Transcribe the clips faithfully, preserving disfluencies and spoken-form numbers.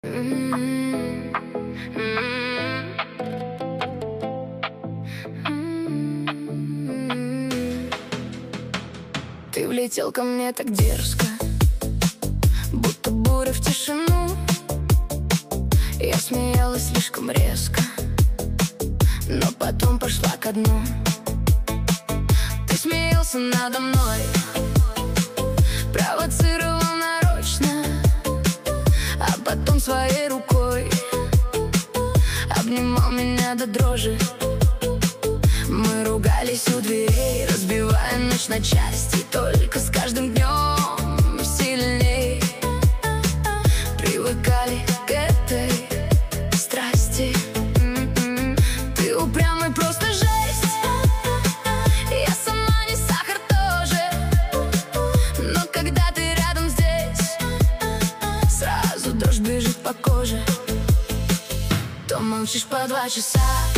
Ты влетел ко мне так дерзко, будто буря в тишину. Я смеялась слишком резко, но потом пошла ко дну. Ты смеялся надо мной, провоцировал нарочно, а потом своей рукой обнимал меня до дрожи. Мы ругались у дверей, разбивая ночь на части. Только с каждым днем сильней привыкали к этой страсти. Ты упрямый, просто жесть. Я сама не сахар тоже, но когда ты рядом здесь, сразу дрожь бежит по коже. То молчишь по два часа,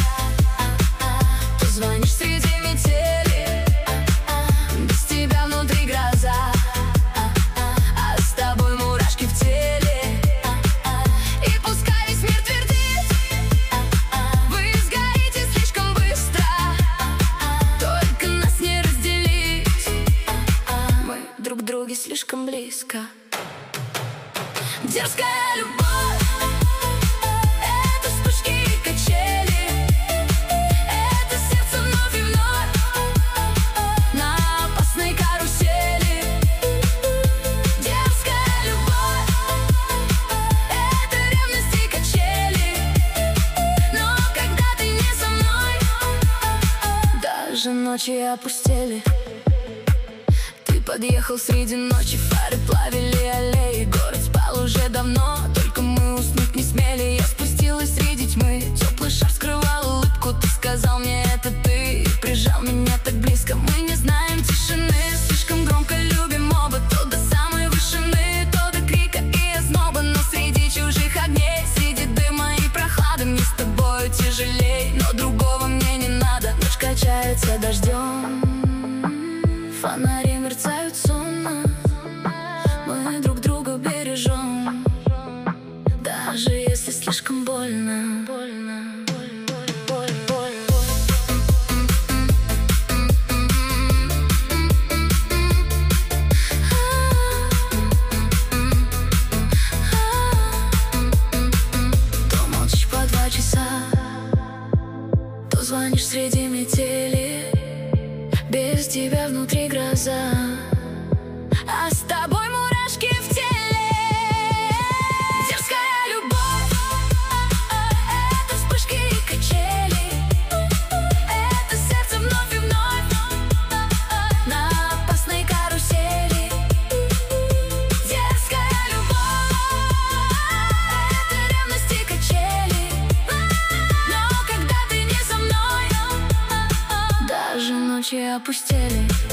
то звонишь среди метели, без тебя внутри гроза, а с тобой мурашки в теле. И пускай весь мир твердит, вы сгорите слишком быстро, только нас не разделить, мы друг к другу слишком близко. Дерзкая любовь, это вспышки и качели, это сердце вновь и вновь на опасной карусели. Дерзкая любовь, это ревность и качели, но когда ты не со мной, даже ночи опустели. Ты подъехал среди ночи, фары плавили аллеи. Город спал уже давно, только мы уснуть не смели. Я спустилась среди тьмы, теплый шар скрывал улыбку. Ты сказал мне, это ты, прижал меня так близко. Мы не знаем тишины, слишком громко любим оба. То до самой вышины, то до крика и озноба. Но среди чужих огней, среди дыма и прохлады, мне с тобою тяжелей, но другого мне не надо. Ночь качается дождем, фонари мерцают сонно, мы друг друга бережем, даже если слишком больно, больно, боль, боль, боль, боль, То молчишь по два часа, то звонишь среди метели, без тебя внутри гроза, а с тобой мурашки в теле. Дерзкая любовь, это вспышки и качели, это сердце вновь и вновь на опасной карусели. Дерзкая любовь, это ревность и качели, но когда ты не со мной, даже ночи опустели.